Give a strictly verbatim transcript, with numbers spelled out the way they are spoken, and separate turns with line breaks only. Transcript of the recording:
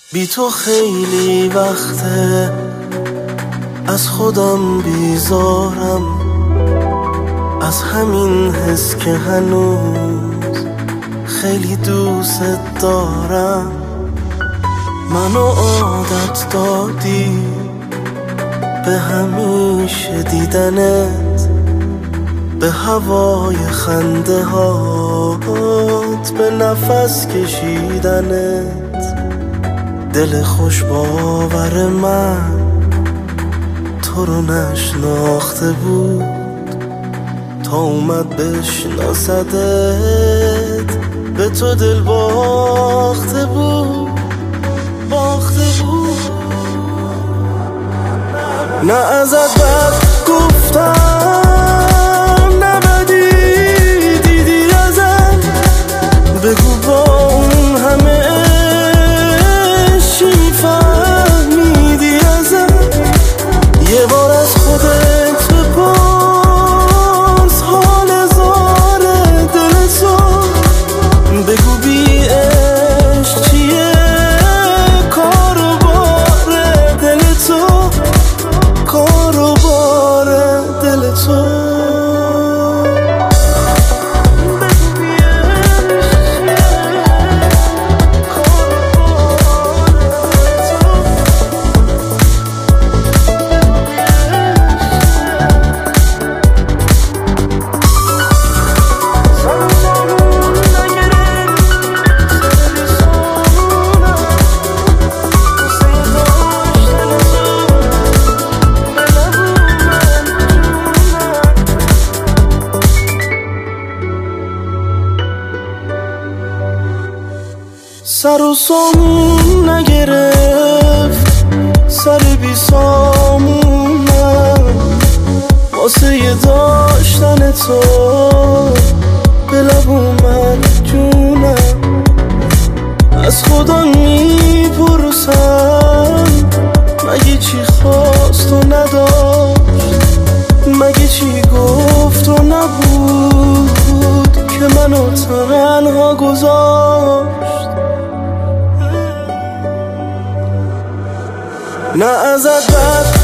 بی تو خیلی وقته از خودم بیزارم، از همین حس که هنوز خیلی دوست دارم. منو عادت دادی به همیشه دیدنت، به هوای خنده هات، به نفس کشیدنت. دل خوش باور من تو رو نشناخته بود تا اومد بشناسدت، به تو دل باخته بود باخته بود. نه ازت بد گفتم، نه بدی دیدی ازم، بگو با اون همه عشقی فهمیدی ازم. یه بار از خودت بپرس حال زار دل تو، بگو بی عشق چیه کار و بار دل تو، کار و بار دل تو. سر و سامون نگرفت، سر بی سامونم، واسه یه داشتن تو به لب اومد جونم. از خدا میپرسم مگه چی خواست و نداشت، مگه چی گفت و نبود که منو تنها گذاشت. نه ازت بد